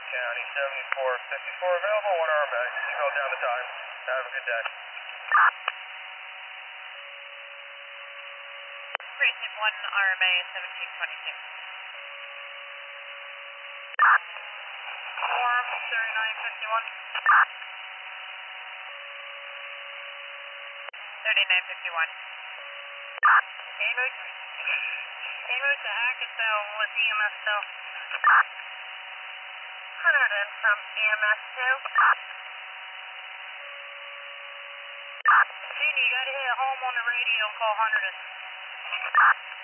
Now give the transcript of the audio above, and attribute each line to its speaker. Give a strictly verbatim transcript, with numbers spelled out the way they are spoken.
Speaker 1: County, seventy-four fifty-four available, one R M A. You wrote down the time. Have a good day.
Speaker 2: Precinct one R M A seventeen twenty-six.
Speaker 3: Form thirty-nine fifty-one.
Speaker 2: thirty-nine fifty-one.
Speaker 3: Emu. Emu to Hackettstown with E M S two. Hunter in from E M S two. Sandy, you gotta hit home on the radio, call Hunter.